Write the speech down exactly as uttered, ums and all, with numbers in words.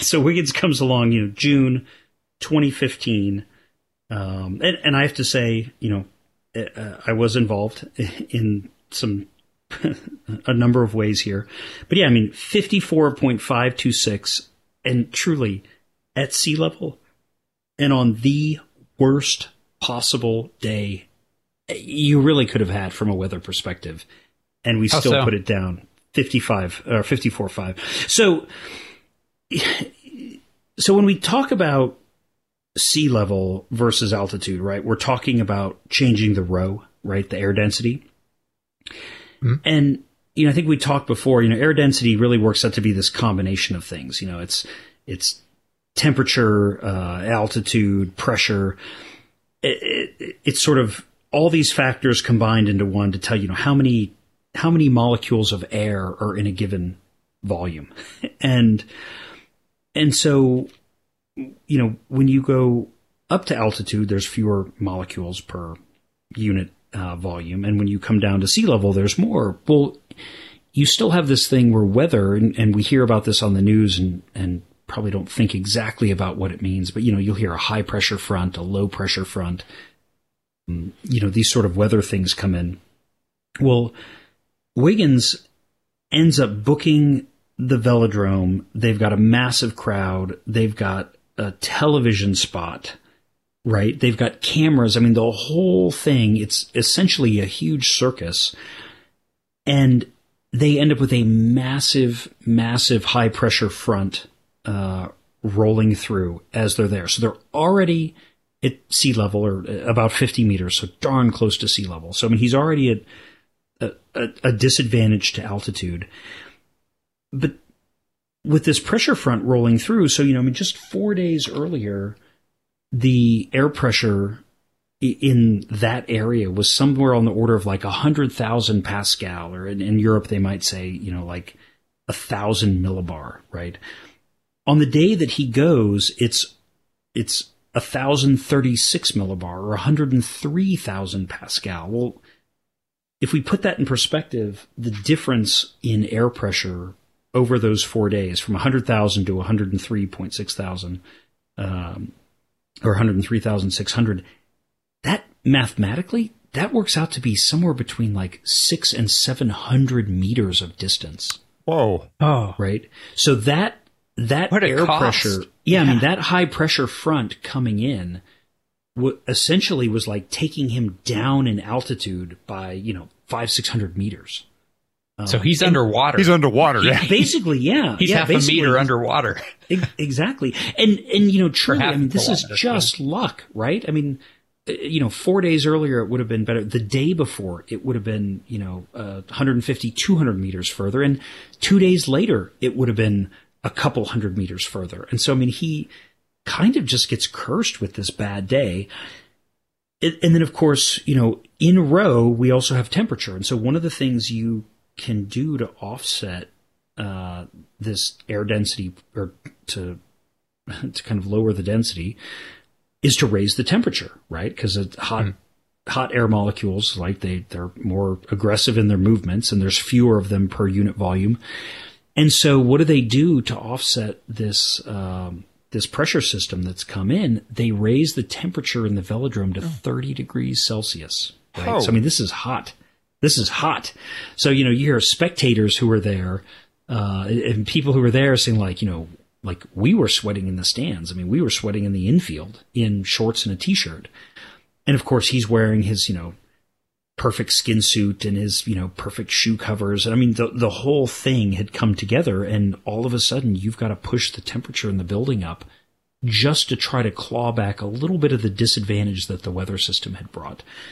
so Wiggins comes along, you know, June twenty fifteen. Um, and, and I have to say, you know, uh, I was involved in some, a number of ways here. But yeah, I mean, fifty-four point five two six, and truly at sea level and on the worst possible day you really could have had from a weather perspective. And we How still so? put it down fifty-five or fifty-four point five. So, so when we talk about sea level versus altitude, right, we're talking about changing the row, right, the air density. Mm-hmm. And, you know, I think we talked before, you know, air density really works out to be this combination of things. You know, it's, it's temperature, uh, altitude, pressure. It, it, it's sort of all these factors combined into one to tell you, you know, how many, how many molecules of air are in a given volume. And, and so, you know, when you go up to altitude, there's fewer molecules per unit uh, volume. And when you come down to sea level, there's more. Well, you still have this thing where weather, and, and we hear about this on the news and, and probably don't think exactly about what it means, but, you know, you'll hear a high pressure front, a low pressure front. Um, you know, these sort of weather things come in. Well, Wiggins ends up booking the velodrome. They've got a massive crowd. They've got a television spot, right? They've got cameras. I mean, the whole thing, it's essentially a huge circus. And they end up with a massive, massive high pressure front uh, rolling through as they're there. So they're already at sea level, or about fifty meters, so darn close to sea level. So, I mean, he's already at a, a, a disadvantage to altitude. But with this pressure front rolling through, so, you know, I mean, just four days earlier, the air pressure in that area was somewhere on the order of like one hundred thousand Pascal, or in, in Europe, they might say, you know, like a thousand millibar, right? On the day that he goes, it's, it's one thousand thirty-six millibar, or one hundred three thousand Pascal. Well, if we put that in perspective, the difference in air pressure over those four days, from one hundred thousand to one hundred three point six thousand, um, or one hundred three thousand six hundred, that mathematically, that works out to be somewhere between like six and seven hundred meters of distance. Whoa! Oh, right. So that that air cost. pressure, yeah, yeah, I mean, that high pressure front coming in, w- essentially was like taking him down in altitude by, you know, five six hundred meters. So he's underwater. He's underwater. Yeah. Basically, yeah. He's yeah, half a meter underwater. Exactly. And, and, you know, truly, I mean, this is water, just luck, right? I mean, you know, four days earlier, it would have been better. The day before, it would have been, you know, uh, one hundred fifty, two hundred meters further. And two days later, it would have been a couple hundred meters further. And so, I mean, he kind of just gets cursed with this bad day. It, and then, of course, you know, in row, we also have temperature. And so one of the things you can do to offset uh, this air density, or to to kind of lower the density, is to raise the temperature, right? Because hot mm. hot air molecules, like they they're more aggressive in their movements, and there's fewer of them per unit volume. And so, what do they do to offset this um, this pressure system that's come in? They raise the temperature in the velodrome to thirty degrees Celsius. Right? Oh. So, I mean, this is hot. This is hot. So, you know, you hear spectators who are there, uh, and people who are there saying, like, you know, like we were sweating in the stands. I mean, we were sweating in the infield in shorts and a t-shirt. And of course, he's wearing his, you know, perfect skin suit and his, you know, perfect shoe covers. And I mean, the, the whole thing had come together, and all of a sudden you've got to push the temperature in the building up just to try to claw back a little bit of the disadvantage that the weather system had brought.